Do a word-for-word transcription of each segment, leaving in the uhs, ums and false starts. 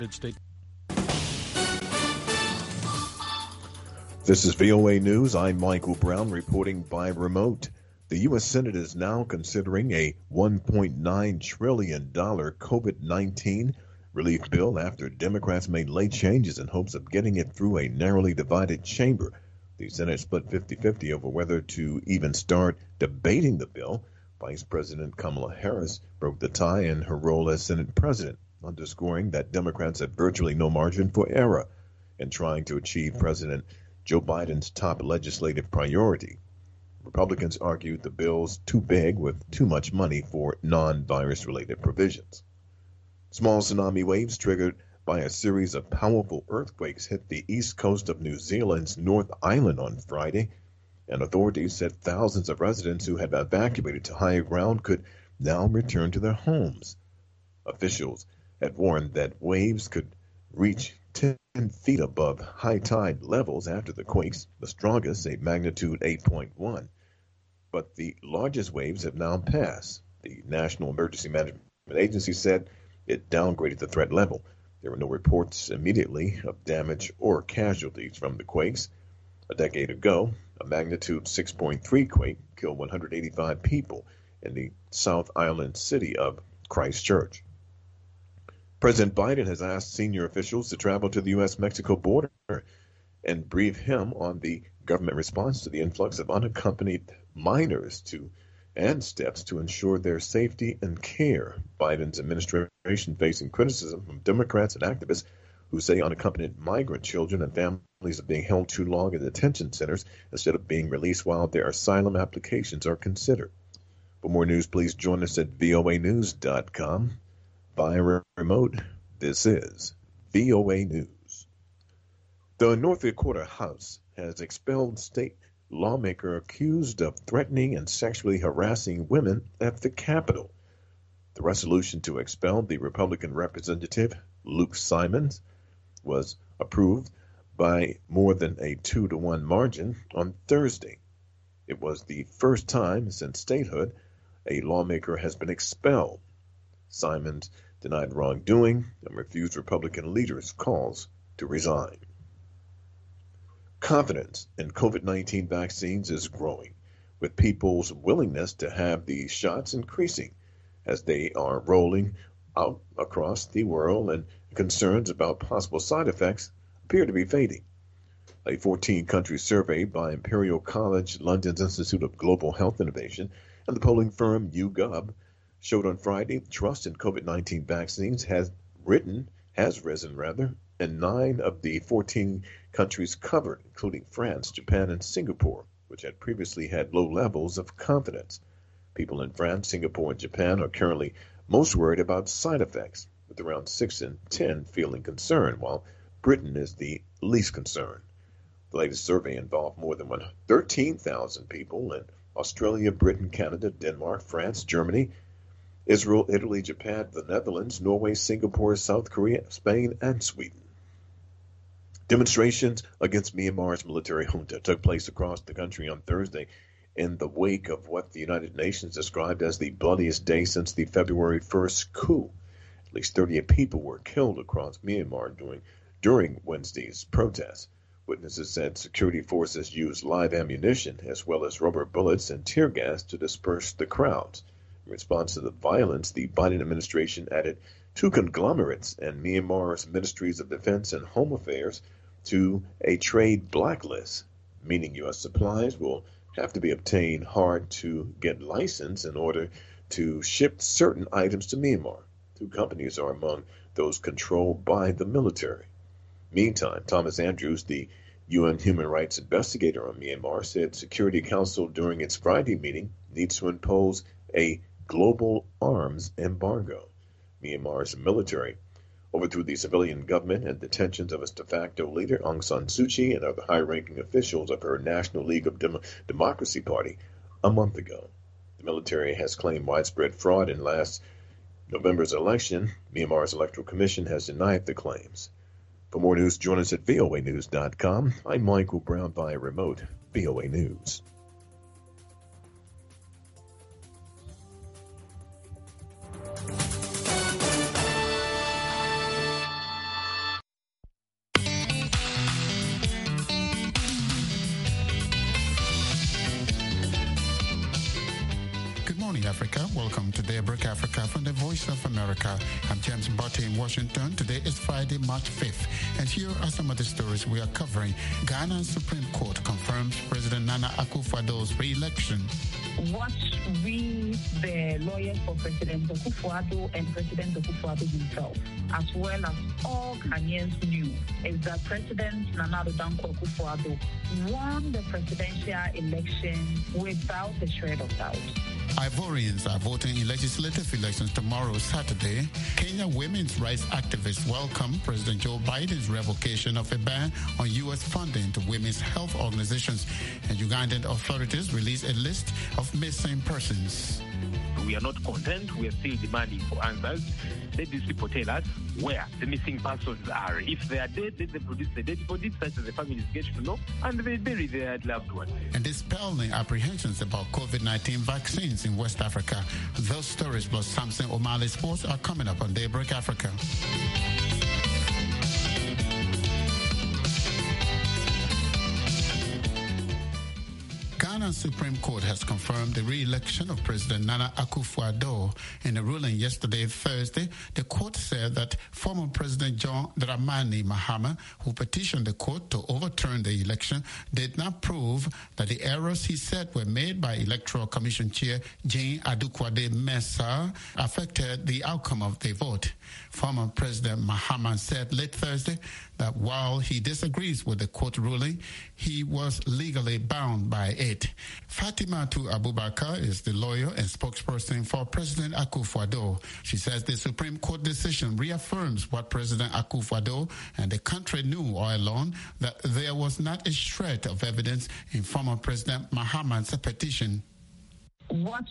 State. This is V O A News. I'm Michael Brown reporting by remote. The U S. Senate is now considering a one point nine trillion dollars COVID nineteen relief bill after Democrats made late changes in hopes of getting it through a narrowly divided chamber. The Senate split fifty-fifty over whether to even start debating the bill. Vice President Kamala Harris broke the tie in her role as Senate President, underscoring that Democrats have virtually no margin for error in trying to achieve President Joe Biden's top legislative priority. Republicans argued the bill's too big with too much money for non-virus related provisions. Small tsunami waves triggered by a series of powerful earthquakes hit the east coast of New Zealand's North Island on Friday, and authorities said thousands of residents who had evacuated to higher ground could now return to their homes. Officials had warned that waves could reach ten feet above high tide levels after the quakes, the strongest a magnitude eight point one. But the largest waves have now passed. The National Emergency Management Agency said it downgraded the threat level. There were no reports immediately of damage or casualties from the quakes. A decade ago, a magnitude six point three quake killed one hundred eighty-five people in the South Island city of Christchurch. President Biden has asked senior officials to travel to the U S Mexico border and brief him on the government response to the influx of unaccompanied minors to and steps to ensure their safety and care. Biden's administration facing criticism from Democrats and activists who say unaccompanied migrant children and families are being held too long in detention centers instead of being released while their asylum applications are considered. For more news, please join us at V O A news dot com. Via remote, this is V O A News. The North Dakota House has expelled state lawmaker accused of threatening and sexually harassing women at the Capitol. The resolution to expel the Republican representative, Luke Simons, was approved by more than a two to one margin on Thursday. It was the first time since statehood a lawmaker has been expelled. Simons denied wrongdoing and refused Republican leaders' calls to resign. Confidence in COVID nineteen vaccines is growing, with people's willingness to have these shots increasing as they are rolling out across the world, and concerns about possible side effects appear to be fading. A fourteen-country survey by Imperial College London's Institute of Global Health Innovation and the polling firm YouGov showed on Friday trust in COVID nineteen vaccines has written has risen rather in nine of the fourteen countries covered, including France, Japan, and Singapore, which had previously had low levels of confidence. People in France, Singapore, and Japan are currently most worried about side effects, with around six in ten feeling concerned, while Britain is the least concerned. The latest survey involved more than thirteen thousand people in Australia, Britain, Canada, Denmark, France, Germany, Israel, Italy, Japan, the Netherlands, Norway, Singapore, South Korea, Spain, and Sweden. Demonstrations against Myanmar's military junta took place across the country on Thursday in the wake of what the United Nations described as the bloodiest day since the February first coup. At least thirty-eight people were killed across Myanmar during, during Wednesday's protests. Witnesses said security forces used live ammunition as well as rubber bullets and tear gas to disperse the crowds. In response to the violence, the Biden administration added two conglomerates and Myanmar's Ministries of Defense and Home Affairs to a trade blacklist, meaning U S supplies will have to be obtained hard to get licensed in order to ship certain items to Myanmar. Two companies are among those controlled by the military. Meantime, Thomas Andrews, the U N human rights investigator on Myanmar, said Security Council during its Friday meeting needs to impose a global arms embargo. Myanmar's military overthrew the civilian government and detentions of its de facto leader Aung San Suu Kyi and other high-ranking officials of her National League of Dem- Democracy Party a month ago. The military has claimed widespread fraud in last November's election. Myanmar's Electoral Commission has denied the claims. For more news, join us at V O A news dot com. I'm Michael Brown via remote, V O A News. morning, Africa. Welcome to Daybreak Africa from the Voice of America. I'm James Botte in Washington. Today is Friday, March fifth. And here are some of the stories we are covering. Ghana's Supreme Court confirms President Nana Akufo-Addo's re-election. What we, the lawyers for President Akufo-Addo and President Akufo-Addo himself, as well as all Ghanaians knew, is that President Nana Addo Dankwa Akufo-Addo won the presidential election without a shred of doubt. Ivorians are voting in legislative elections tomorrow, Saturday. Kenya women's rights activists welcome President Joe Biden's revocation of a ban on U S funding to women's health organizations. And Ugandan authorities release a list of missing persons. We are not content. We are still demanding for answers. Let these people tell us where the missing persons are. If they are dead, let them produce the dead bodies, such as the families get to know, and they bury their loved ones. And dispelling apprehensions about COVID nineteen vaccines in West Africa. Those stories plus Samson O'Malley Sports are coming up on Daybreak Africa. Ghana's Supreme Court has confirmed the re-election of President Nana Akufo-Addo. In a ruling yesterday, Thursday, the court said that former President John Dramani Mahama, who petitioned the court to overturn the election, did not prove that the errors he said were made by Electoral Commission Chair Jane Adukwade-Mensah affected the outcome of the vote. Former President Mahama said late Thursday that while he disagrees with the court ruling, he was legally bound by it. Fatimatu Abubakar is the lawyer and spokesperson for President Akufo-Addo. She says the Supreme Court decision reaffirms what President Akufo-Addo and the country knew all along, that there was not a shred of evidence in former President Mahama's petition. What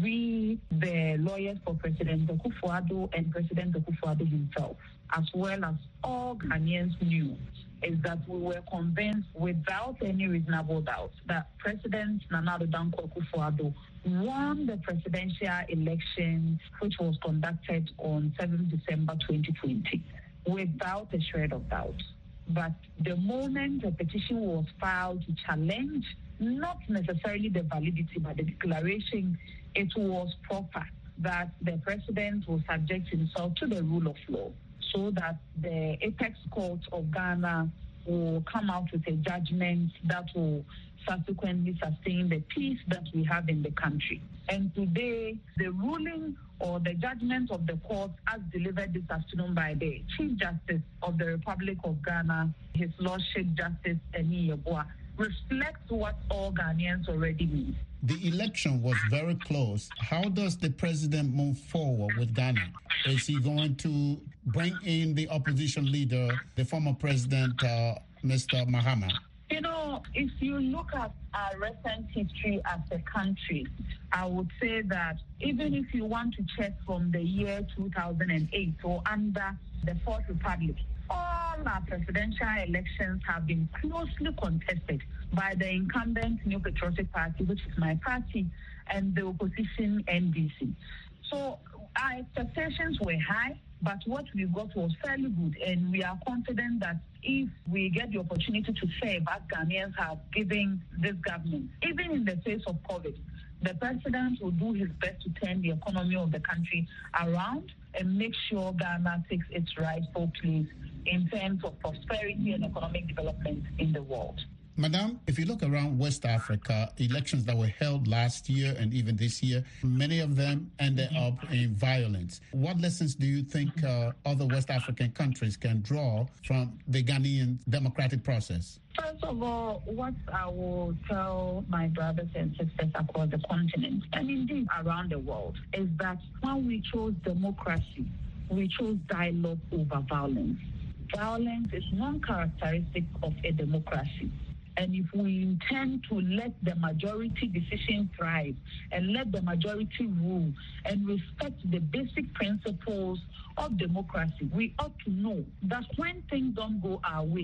we, the lawyers for President Akufo-Addo and President Akufo-Addo himself, as well as all Ghanaians knew, is that we were convinced without any reasonable doubt that President Nana Addo Dankwa Akufo-Addo won the presidential election, which was conducted on seventh of December twenty twenty, without a shred of doubt. But the moment a petition was filed to challenge not necessarily the validity, but the declaration, it was proper that the president will subject himself to the rule of law, so that the apex court of Ghana will come out with a judgment that will subsequently sustain the peace that we have in the country. And today, the ruling or the judgment of the court as delivered this afternoon by the Chief Justice of the Republic of Ghana, His Lordship Justice Eni Yeboah, reflects what all Ghanaians already knew. The election was very close. How does the president move forward with Ghana? Is he going to bring in the opposition leader, the former president, uh, Mister Mahama? You know, if you look at our recent history as a country, I would say that even if you want to check from the year two thousand eight or under the Fourth Republic, all our presidential elections have been closely contested by the incumbent New Patriotic Party, which is my party, and the opposition N D C. So our expectations were high, but what we got was fairly good, and we are confident that if we get the opportunity to serve as Ghanaians have given this government, even in the face of COVID, the president will do his best to turn the economy of the country around and make sure Ghana takes its rightful place in terms of prosperity and economic development in the world. Madam, if you look around West Africa, elections that were held last year and even this year, many of them ended up in violence. What lessons do you think uh, other West African countries can draw from the Ghanaian democratic process? First of all, what I will tell my brothers and sisters across the continent, and indeed around the world, is that when we chose democracy, we chose dialogue over violence. Violence is non-characteristic of a democracy. And if we intend to let the majority decision thrive and let the majority rule and respect the basic principles of democracy, we ought to know that when things don't go our way,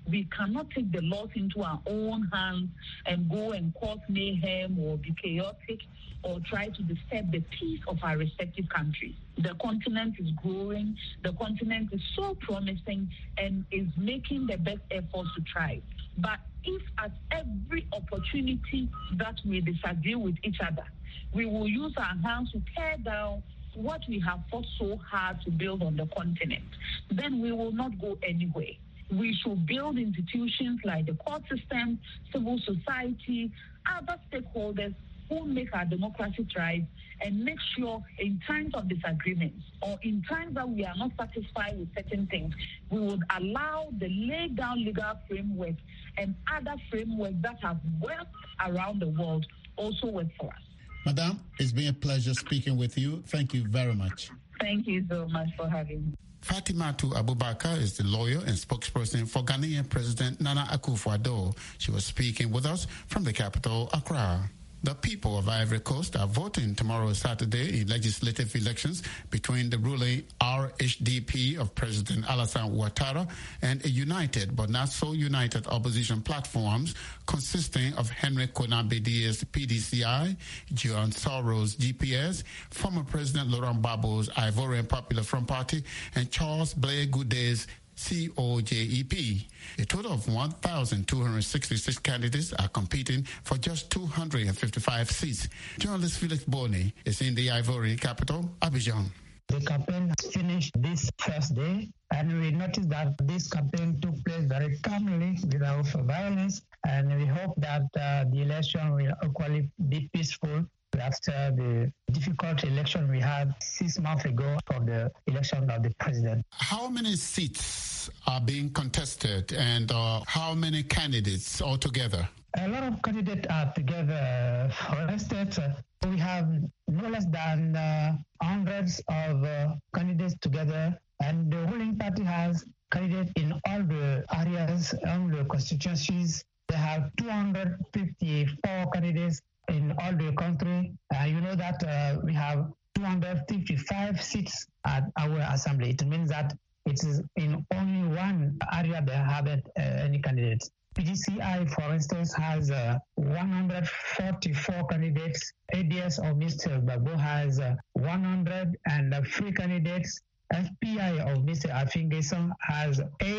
We cannot take the laws into our own hands and go and cause mayhem or be chaotic or try to disturb the peace of our respective countries. The continent is growing. The continent is so promising and is making the best efforts to try. But if at every opportunity that we disagree with each other, we will use our hands to tear down what we have fought so hard to build on the continent, then we will not go anywhere. We should build institutions like the court system, civil society, other stakeholders who make our democracy thrive and make sure in times of disagreements or in times that we are not satisfied with certain things, we would allow the laid down legal framework and other frameworks that have worked around the world also work for us. Madam, it's been a pleasure speaking with you. Thank you very much. Thank you so much for having me. Fatimatu Abubakar is the lawyer and spokesperson for Ghanaian President Nana Akufo-Addo. She was speaking with us from the capital, Accra. The people of Ivory Coast are voting tomorrow, Saturday, in legislative elections between the ruling R H D P of President Alassane Ouattara and a united but not so united opposition platforms consisting of Henry Konan Bedia's P D C I, John Soros G P S, former President Laurent Gbagbo's Ivorian Popular Front Party, and Charles Blé Goudé's C O J E P. A total of one thousand two hundred sixty-six candidates are competing for just two hundred fifty-five seats. Journalist Felix Boni is in the Ivorian capital, Abidjan. The campaign has finished this first day, and we noticed that this campaign took place very calmly without violence, and we hope that uh, the election will equally be peaceful after the difficult election we had six months ago for the election of the president. How many seats are being contested and uh, how many candidates altogether? A lot of candidates are together. For instance, uh, we have no less than uh, hundreds of uh, candidates together, and the ruling party has candidates in all the areas, all the constituencies. They have two hundred fifty-four candidates in all the country. Uh, you know that uh, we have two hundred fifty-five seats at our assembly. It means that it is in only one area they haven't uh, any candidates. P D C I, for instance, has uh, one hundred forty-four candidates. A D S of Mister Gbagbo has uh, one hundred three candidates. F P I of Mister Afingeson has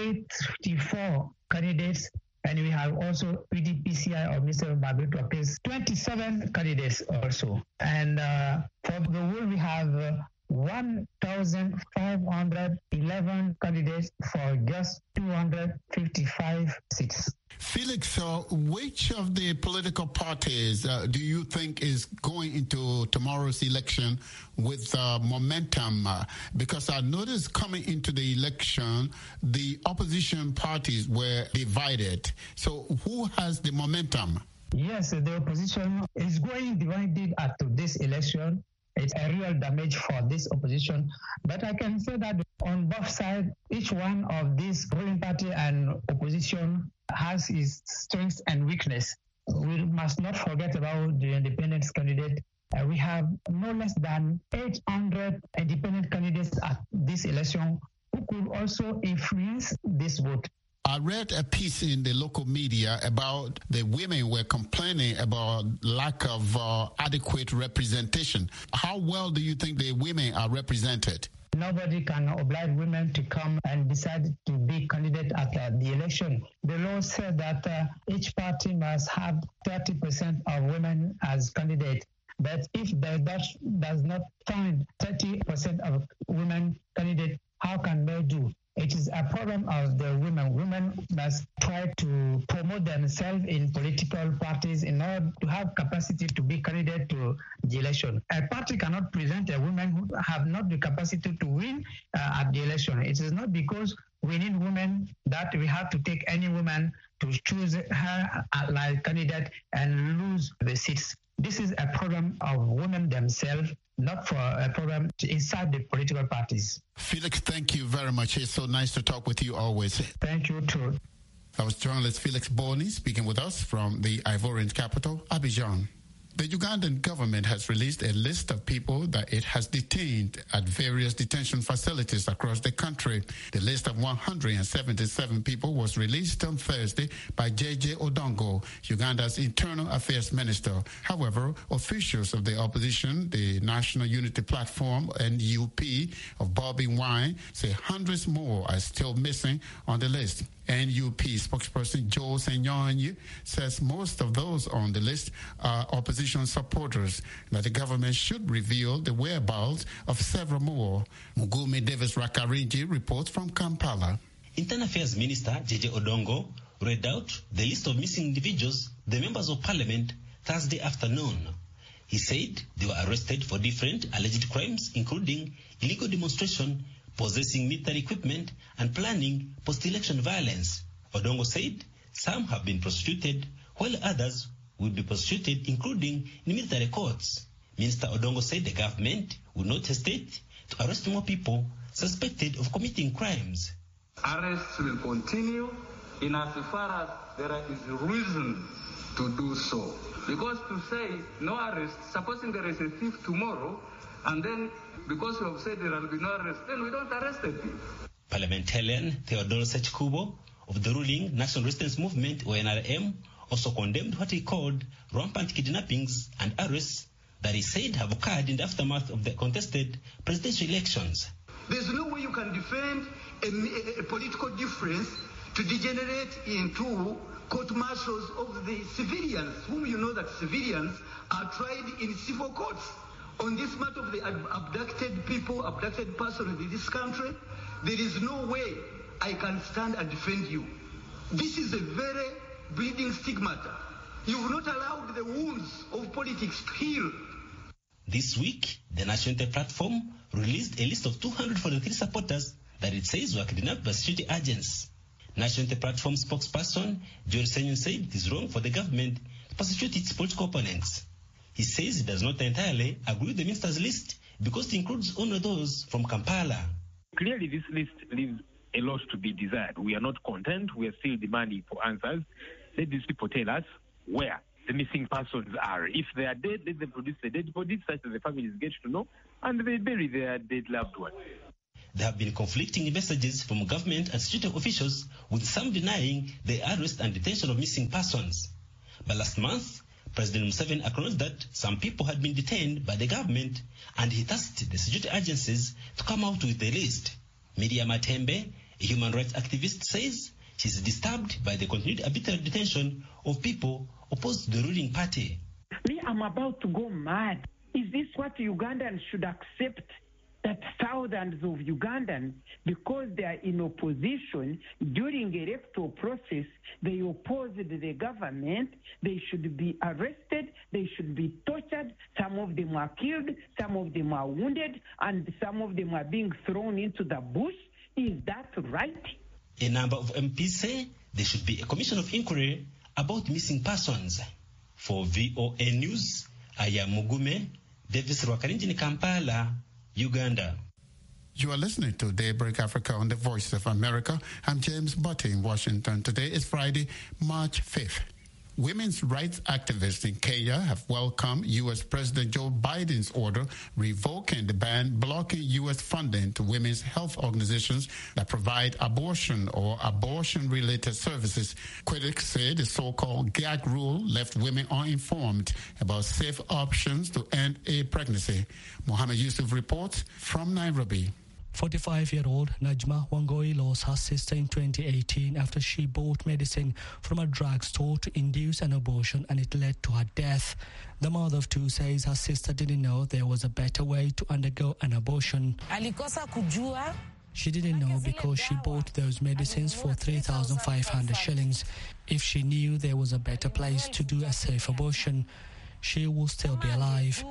eighty-four candidates. And we have also P D P C I of Mister Babito Case, twenty-seven candidates also. And uh, for the whole, we have uh, one thousand five hundred eleven candidates for just two hundred fifty-five seats. Felix, uh, which of the political parties uh, do you think is going into tomorrow's election with uh, momentum? Uh, because I noticed coming into the election, the opposition parties were divided. So who has the momentum? Yes, the opposition is going divided at this election. It's a real damage for this opposition. But I can say that on both sides, each one of these ruling party and opposition has its strengths and weakness. We must not forget about the independent candidate. Uh, we have no less than eight hundred independent candidates at this election who could also influence this vote. I read a piece in the local media about the women were complaining about lack of uh, adequate representation. How well do you think the women are represented? Nobody can oblige women to come and decide to be candidate at uh, the election. The law said that uh, each party must have thirty percent of women as candidates. But if they does, does not find thirty percent of women candidates, how can they do? It is a problem of the women. Women must try to promote themselves in political parties in order to have capacity to be candidate to the election. A party cannot present a woman who have not the capacity to win uh, at the election. It is not because we need women that we have to take any woman to choose her like candidate and lose the seats. This is a problem of women themselves, not for a problem inside the political parties. Felix, thank you very much. It's so nice to talk with you always. Thank you too. That was journalist Felix Boni speaking with us from the Ivorian capital, Abidjan. The Ugandan government has released a list of people that it has detained at various detention facilities across the country. The list of one hundred seventy-seven people was released on Thursday by J J Odongo, Uganda's Internal Affairs Minister. However, officials of the opposition, the National Unity Platform, N U P, of Bobby Wine, say hundreds more are still missing on the list. N U P spokesperson Joe Senyonyi says most of those on the list are opposition supporters, that the government should reveal the whereabouts of several more. Mugumi Davis Rakarinji reports from Kampala. Internal Affairs Minister J J Odongo read out the list of missing individuals, the members of parliament, Thursday afternoon. He said they were arrested for different alleged crimes, including illegal demonstration, possessing military equipment, and planning post-election violence. Odongo said some have been prosecuted, while others will be prosecuted, including in military courts. Minister Odongo said the government will not hesitate to arrest more people suspected of committing crimes. Arrests will continue in as far as there is reason to do so. Because to say no arrest, supposing there is a thief tomorrow, and then because we have said there will be no arrest, then we don't arrest the thief. Parliamentarian Theodore Sechkubo of the ruling National Resistance Movement, O N R M, also condemned what he called rampant kidnappings and arrests that he said have occurred in the aftermath of the contested presidential elections. There's no way you can defend a, a, a political difference to degenerate into court-martials of the civilians, whom you know that civilians are tried in civil courts. On this matter of the abducted people, abducted persons in this country, there is no way I can stand and defend you. This is a very bleeding stigmata. You've not allowed the wounds of politics to heal. This week, the National Unity Platform released a list of two hundred forty-three supporters that it says were kidnapped by security agents. National Unity Platform spokesperson John Senyon said it is wrong for the government to prosecute its political opponents. He says he does not entirely agree with the minister's list because it includes only those from Kampala. Clearly, this list leaves a lot to be desired. We are not content. We are still demanding for answers. Let these people tell us where the missing persons are. If they are dead, let them produce the dead bodies such that the families get to know, and they bury their dead loved ones. There have been conflicting messages from government and security officials, with some denying the arrest and detention of missing persons. But last month, President Museveni acknowledged that some people had been detained by the government, and he tasked the security agencies to come out with the list. Miriam Matembe, a human rights activist, says she is disturbed by the continued arbitrary detention of people opposed to the ruling party. Me, I'm about to go mad. Is this what Ugandans should accept? That thousands of Ugandans, because they are in opposition during the electoral process, they opposed the government, they should be arrested, they should be tortured, some of them are killed, some of them are wounded, and some of them are being thrown into the bush? Is that right? A number of M Ps say there should be a commission of inquiry about missing persons. For V O A News, I am Mugume Davis Rwakarinji in Kampala, Uganda. You are listening to Daybreak Africa on the Voice of America. I'm James Butte in Washington. Today is Friday, March fifth. Women's rights activists in Kenya have welcomed U S President Joe Biden's order revoking the ban blocking U S funding to women's health organizations that provide abortion or abortion-related services. Critics say the so-called gag rule left women uninformed about safe options to end a pregnancy. Mohammed Yusuf reports from Nairobi. forty-five-year-old Najma Wangoi lost her sister in twenty eighteen after she bought medicine from a drugstore to induce an abortion, and it led to her death. The mother of two says her sister didn't know there was a better way to undergo an abortion. Alikosa kujua. She didn't know because she bought those medicines for three thousand five hundred shillings. If she knew there was a better place to do a safe abortion, she will still be alive.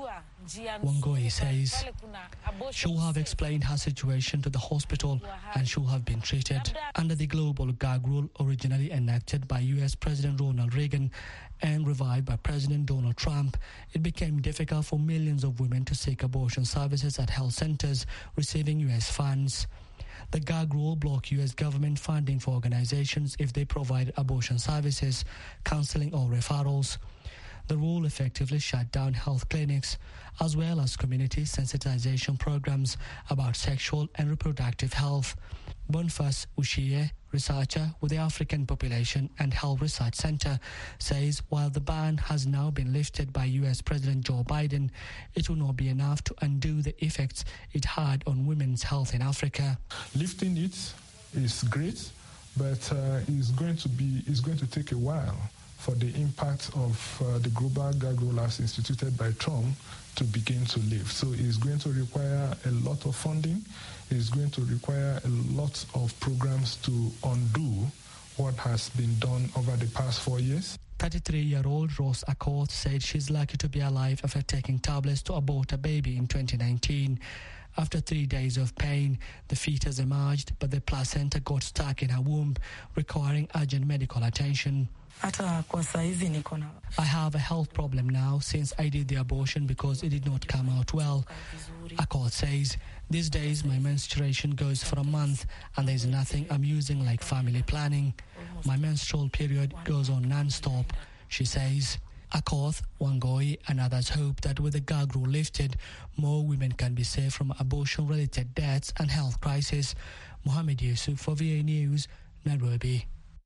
Wangoi says she will have explained her situation to the hospital and she will have been treated. Under the global gag rule originally enacted by U S President Ronald Reagan and revived by President Donald Trump, it became difficult for millions of women to seek abortion services at health centers receiving U S funds. The gag rule blocked U S government funding for organizations if they provide abortion services, counseling or referrals. The rule effectively shut down health clinics, as well as community sensitization programs about sexual and reproductive health. Bonfas Ushie, researcher with the African Population and Health Research Center, says while the ban has now been lifted by U S President Joe Biden, it will not be enough to undo the effects it had on women's health in Africa. Lifting it is great, but uh, it's going to be it's going to take a while for the impact of uh, the global gag rule as instituted by Trump to begin to lift. So it's going to require a lot of funding. It's going to require a lot of programs to undo what has been done over the past four years. thirty-three-year-old Rose Accord said she's lucky to be alive after taking tablets to abort a baby in twenty nineteen. After three days of pain, the fetus emerged, but the placenta got stuck in her womb, requiring urgent medical attention. I have a health problem now since I did the abortion because it did not come out well. Accord says, these days my menstruation goes for a month and there's nothing I'm using like family planning. My menstrual period goes on non-stop, she says. Akoth, Wangoi and others hope that with the gag rule lifted, more women can be saved from abortion-related deaths and health crisis. Mohamed Yusuf for V A News, Nairobi.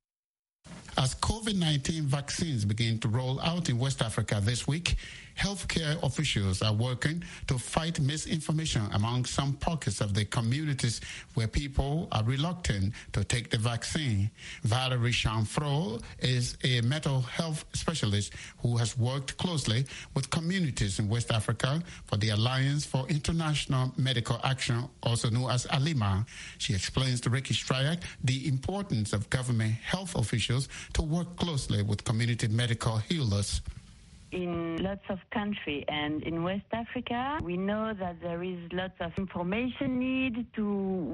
As COVID nineteen vaccines begin to roll out in West Africa this week, healthcare officials are working to fight misinformation among some pockets of the communities where people are reluctant to take the vaccine. Valerie Chanfro is a mental health specialist who has worked closely with communities in West Africa for the Alliance for International Medical Action, also known as ALIMA. She explains to Ricky Stryak the importance of government health officials to work closely with community medical healers. In lots of countries and in West Africa, we know that there is lots of information need to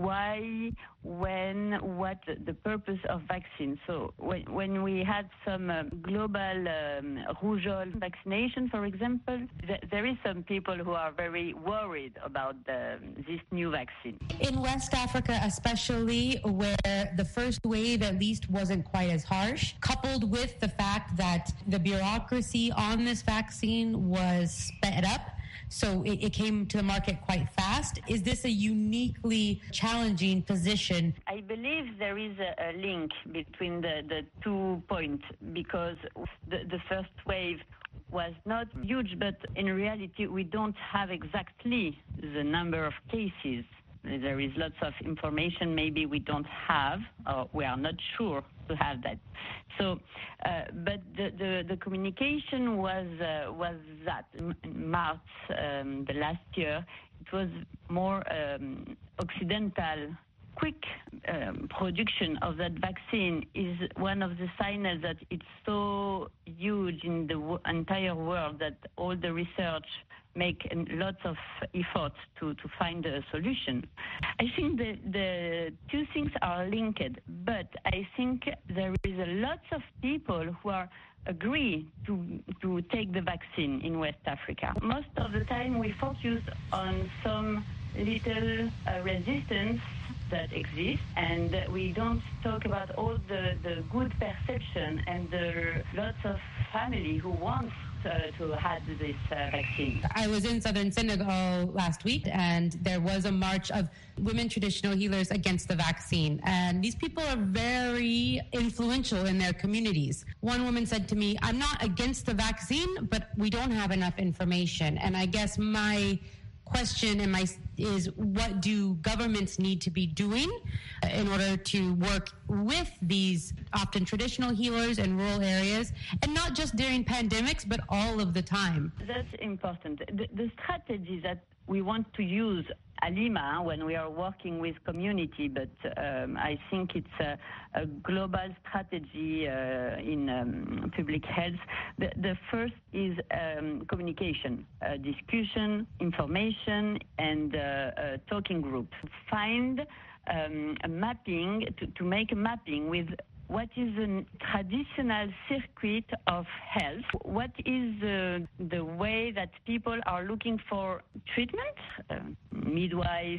why, when, what the purpose of vaccine. So when, when we had some uh, global um, rougeole vaccination, for example, th- there is some people who are very worried about the, this new vaccine. In West Africa especially, where the first wave at least wasn't quite as harsh, coupled with the fact that the bureaucracy on this vaccine was sped up, so it, it came to the market quite fast. Is this a uniquely challenging position? I believe there is a, a link between the, the two points, because the, the first wave was not huge, but in reality we don't have exactly the number of cases. There is lots of information maybe we don't have, or we are not sure to have that. So, uh, but the, the, the communication was uh, was that in March um, the last year, it was more um, Occidental. Quick um, production of that vaccine is one of the signs that it's so huge in the w- entire world that all the research make lots of effort to, to find a solution. I think the, the two things are linked, but I think there is a lot of people who are agree to to take the vaccine in West Africa. Most of the time we focus on some little uh, resistance that exists, and we don't talk about all the, the good perception and the lots of family who wants uh, to have this uh, vaccine. I was in southern Senegal last week, and there was a march of women traditional healers against the vaccine. And these people are very influential in their communities. One woman said to me, I'm not against the vaccine, but we don't have enough information. And I guess my question and my is what do governments need to be doing in order to work with these often traditional healers in rural areas, and not just during pandemics but all of the time? That's important. The, the strategy that we want to use ALIMA when we are working with community, but um, I think it's a, a global strategy uh, in um, public health. The, the first is um, communication, uh, discussion, information, and uh, uh, talking groups. Find um, a mapping, to, to make a mapping with what is a traditional circuit of health? What is the, the way that people are looking for treatment? Uh, midwife,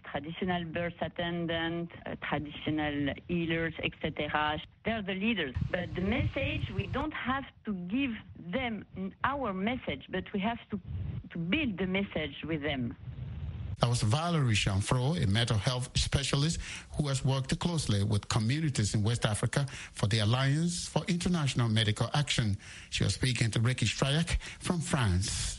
traditional birth attendants, uh, traditional healers, et cetera. They're the leaders. But the message, we don't have to give them our message, but we have to, to build the message with them. That was Valerie Chanfro, a mental health specialist who has worked closely with communities in West Africa for the Alliance for International Medical Action. She was speaking to Ricky Strayak from France.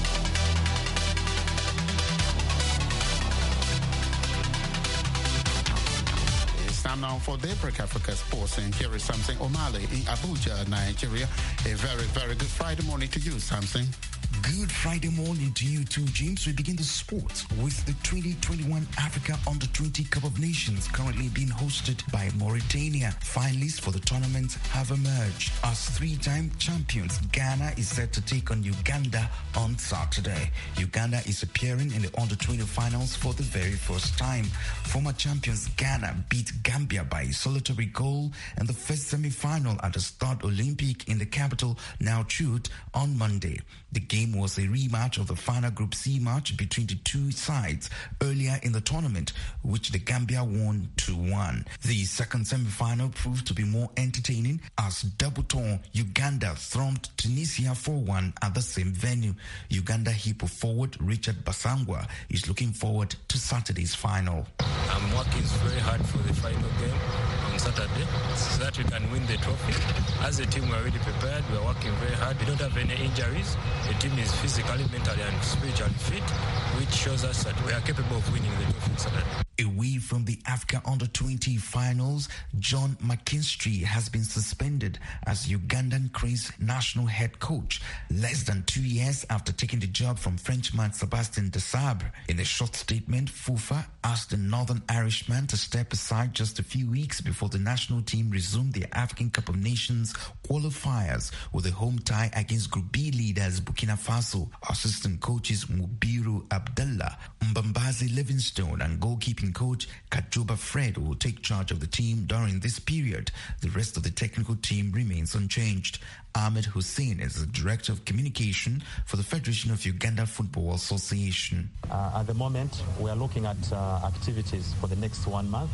It's time now for Daybreak Africa Sports, and here is Samson Omale in Abuja, Nigeria. A very, very good Friday morning to you, Samson. Good Friday morning to you too, James. We begin the sports with the twenty twenty-one Africa Under twenty Cup of Nations currently being hosted by Mauritania. Finalists for the tournament have emerged. As three-time champions, Ghana is set to take on Uganda on Saturday. Uganda is appearing in the Under twenty finals for the very first time. Former champions Ghana beat Gambia by a solitary goal in the first semi-final at the Stade Olympique in the capital, Nouakchott, on Monday. The game was a rematch of the final Group C match between the two sides earlier in the tournament, which the Gambia won two one. The second semi-final proved to be more entertaining as Double-Ton Uganda thumped Tunisia four one at the same venue. Uganda hippo forward Richard Basangwa is looking forward to Saturday's final. I'm working very hard for the final game on Saturday so that we can win the trophy. As a team, we're already prepared. We're working very hard. We don't have any injuries. The team is physically, mentally, and spiritually fit, which shows us that we are capable of winning the trophy on Saturday. Away from the Africa Under twenty finals, John McKinstry has been suspended as Ugandan Cranes national head coach less than two years after taking the job from Frenchman Sébastien Desabre. In a short statement, FUFA asked the Northern Irishman to step aside just a few weeks before the national team resumed the African Cup of Nations qualifiers with a home tie against Group B leaders Burkina Faso. Assistant coaches Mubiru Abdallah, Mbambazi Livingstone and goalkeeping coach Kajoba Fred will take charge of the team during this period. The rest of the technical team remains unchanged. Ahmed Hussein is the Director of Communication for the Federation of Uganda Football Association. Uh, at the moment, we are looking at uh, activities for the next one month.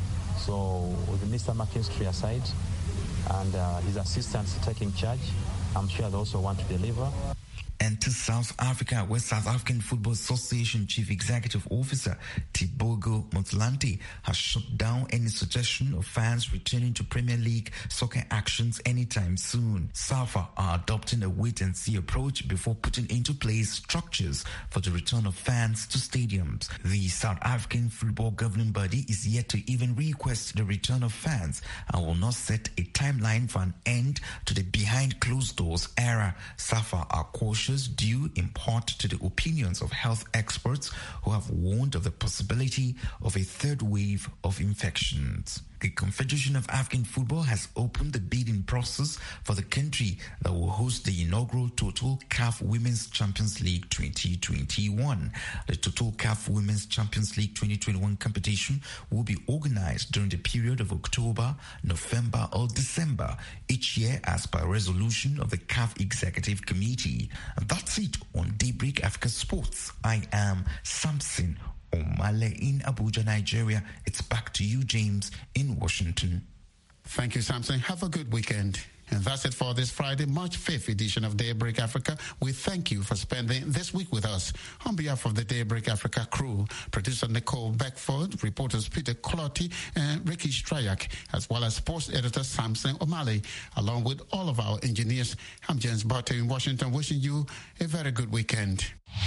So with Mister McKinstry aside and uh, his assistants taking charge, I'm sure they also want to deliver. And to South Africa, where South African Football Association Chief Executive Officer Tibogo Motlanthe has shut down any suggestion of fans returning to Premier League soccer actions anytime soon. SAFA are adopting a wait-and-see approach before putting into place structures for the return of fans to stadiums. The South African football governing body is yet to even request the return of fans and will not set a timeline for an end to the behind-closed-doors era. SAFA are cautious due in part to the opinions of health experts who have warned of the possibility of a third wave of infections. The Confederation of African Football has opened the bidding process for the country that will host the inaugural Total C A F Women's Champions League twenty twenty-one. The Total C A F Women's Champions League twenty twenty-one competition will be organized during the period of October, November or December each year as per resolution of the C A F Executive Committee. And that's it on Daybreak Africa Sports. I am Samson Omale in Abuja, Nigeria. It's back to you, James, in Washington. Thank you, Samson. Have a good weekend. And that's it for this Friday, March fifth edition of Daybreak Africa. We thank you for spending this week with us. On behalf of the Daybreak Africa crew, producer Nicole Beckford, reporters Peter Clotty and Ricky Strayak, as well as sports editor Samson Omale, along with all of our engineers, I'm James Barter in Washington, wishing you a very good weekend.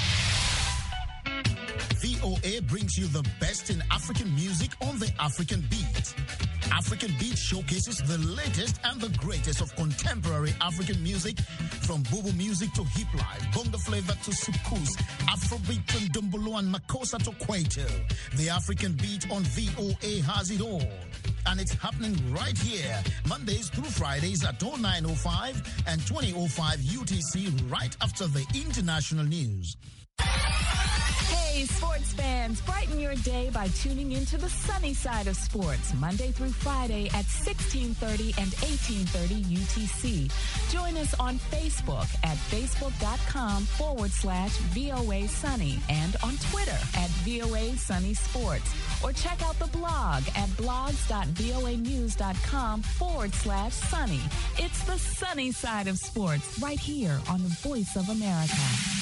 V O A brings you the best in African music on the African Beat. African Beat showcases the latest and the greatest of contemporary African music, from Bobo music to hip life, bonga flavor to soukous, Afrobeat and Dumbolo and Makossa to Kwaito. The African Beat on V O A has it all. And it's happening right here, Mondays through Fridays at oh nine oh five and twenty oh five U T C, right after the international news. Hey, Hey, sports fans, brighten your day by tuning into the sunny side of sports, Monday through Friday at sixteen thirty and eighteen thirty U T C. Join us on Facebook at facebook.com forward slash VOA Sunny and on Twitter at VOA Sunny Sports. Or check out the blog at blogs.voanews.com forward slash sunny. It's the sunny side of sports right here on the Voice of America.